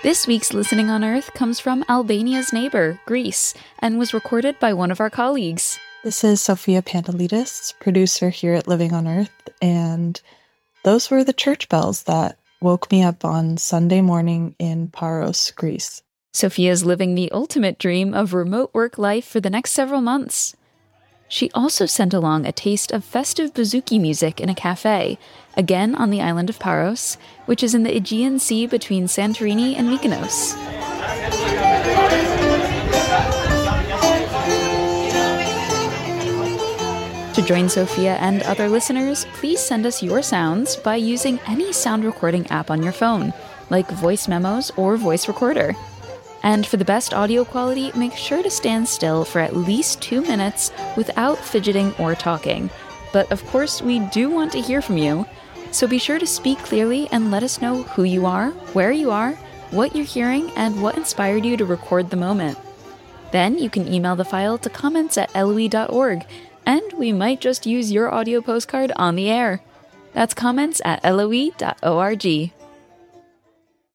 This week's Listening on Earth comes from Albania's neighbor, Greece, and was recorded by one of our colleagues. This is Sophia Pandelides, producer here at Living on Earth, and those were the church bells that woke me up on Sunday morning in Paros, Greece. Sophia's living the ultimate dream of remote work life for the next several months. She also sent along a taste of festive bouzouki music in a cafe, again on the island of Paros, which is in the Aegean Sea between Santorini and Mykonos. To join Sophia and other listeners, please send us your sounds by using any sound recording app on your phone, like voice memos or voice recorder. And for the best audio quality, make sure to stand still for at least 2 minutes without fidgeting or talking. But of course, we do want to hear from you. So be sure to speak clearly and let us know who you are, where you are, what you're hearing, and what inspired you to record the moment. Then you can email the file to comments@loi.org, and we might just use your audio postcard on the air. That's comments@loi.org.